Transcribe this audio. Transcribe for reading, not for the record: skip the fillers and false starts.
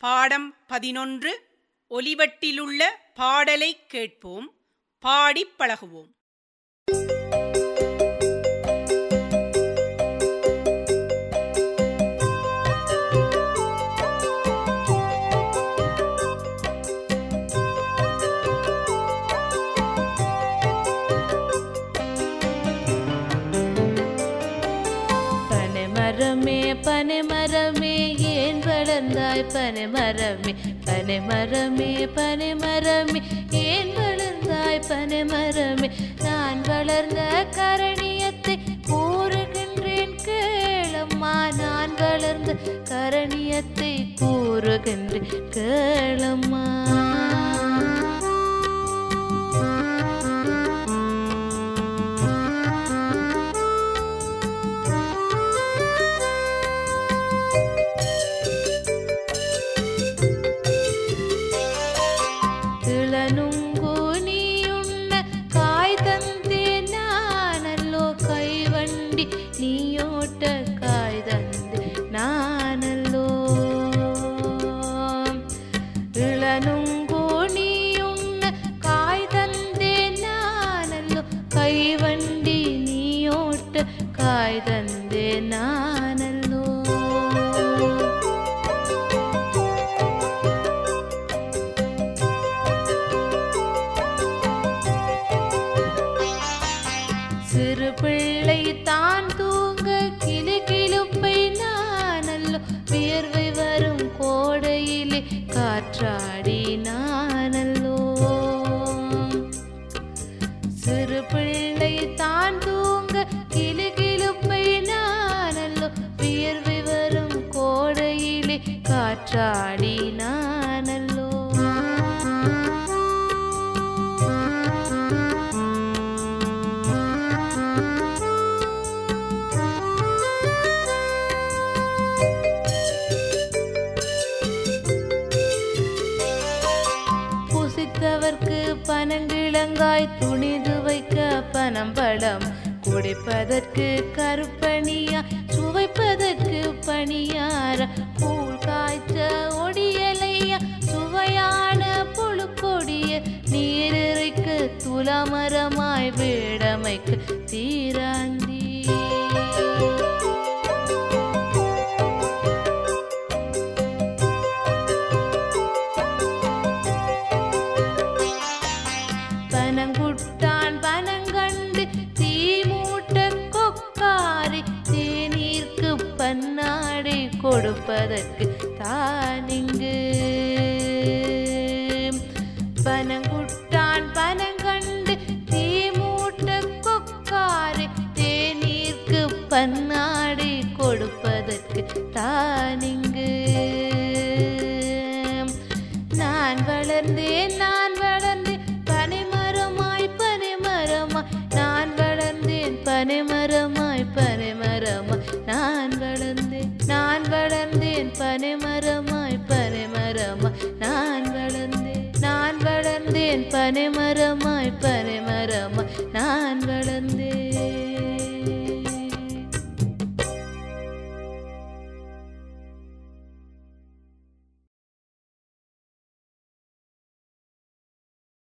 பாடம் 11 ஒலிவட்டிலுள்ள பாடலை கேட்போம், பாடிப் பழகுவோம். பனைமரமே பனைமரமே ஏன் வளர்ந்தாய் பனைமரமே பனைமரமே பனைமரமே ஏன் வளர்ந்தாய் பனைமரமே நான் வளர்ந்த கரணியத்தை கூறுகின்றேன் கேளம்மா நான் வளர்ந்த கரணியத்தை கூறுகின்றேன் கேளம்மா நீயோட்ட காய் தந்து நானல்லோ இளனுங்கோ நீயுண்ண காய் தந்தே நானல்லோ கைவண்டி நீயோட்ட காய் தந்தே நானல்லோ சிறு பிள்ளை தான் தூங்க கிளு கிளுப்பை நானல்லோ வியர்வை வரும் கோடையிலே காற்றாடி நானல்லோ சிறு பிள்ளை தான் தூங்க கிளு கிளுப்பை நானல்லோ வியர்வை வரும் கோடையிலே காற்றாடி நானல்லோ புசித்தவர்க்கு பனங்கிழங்காய் துணிது வைக்க பனம்பழம் குடிப்பதற்கு கருப்பணியா சுவைப்பதற்கு பணியார கூழ் காய்ச்ச ஒடியலையா சுவையான புழுக்கொடிய நீரிறைக்கு துலாமரமாய் வேடமைக்கு தீராந்தி பனங்குட்டான் பனங்கண்டு தீமூட்ட கொக்காரி தேநீர்க்கு பன்னாடை கொடுப்பதற்கு தானிங்கு பனங்குட்டான் பனங்கண்டு தீமூட்ட கொக்காரி தேநீர்க்கு பன்னாடை கொடுப்பதற்கு தானிங்கு நான் வளர்ந்தேன் நான் வளர்ந்தேன் பனைமரமாய் பனைமரமாய் நான் வளர்ந்தேன் பனைமரமாய் பனைமரமாய் நான் வளர்ந்தேன் பனைமரமாய் பனைமரமாய் நான் வளர்ந்தேன் பனைமரமாய் பனைமரமாய் நான் வளர்ந்தேன்.